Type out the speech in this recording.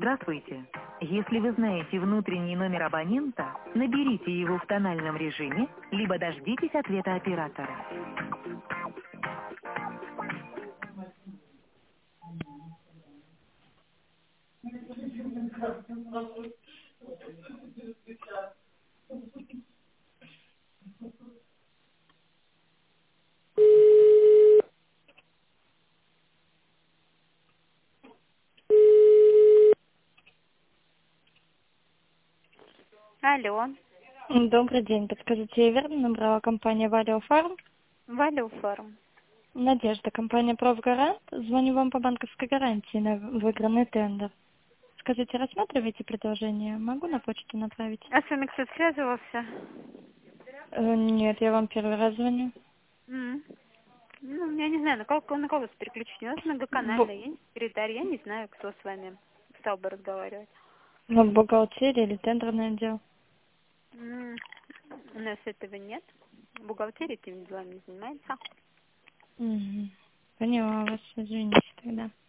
Здравствуйте. Если вы знаете внутренний номер абонента, наберите его в тональном режиме, либо дождитесь ответа оператора. Алло, Добрый день. Подскажите, я верно набрала компания Валиофарм? Валюфарм. Надежда, компания Профгарант. Звоню вам по банковской гарантии на выигранный тендер. Скажите, рассматриваете предложение? Могу на почту направить? А с вами кто-то связывался? Нет, я вам первый раз звоню. М. Ну, я не знаю, на кого вас переключить. У нас Бу- многоканальный, я не секретарь, я не знаю, кто с вами стал бы разговаривать. На бухгалтерии или тендерный отдел? М. У нас этого нет. Бухгалтерия этими делами не занимается. Поняла вас, извините тогда.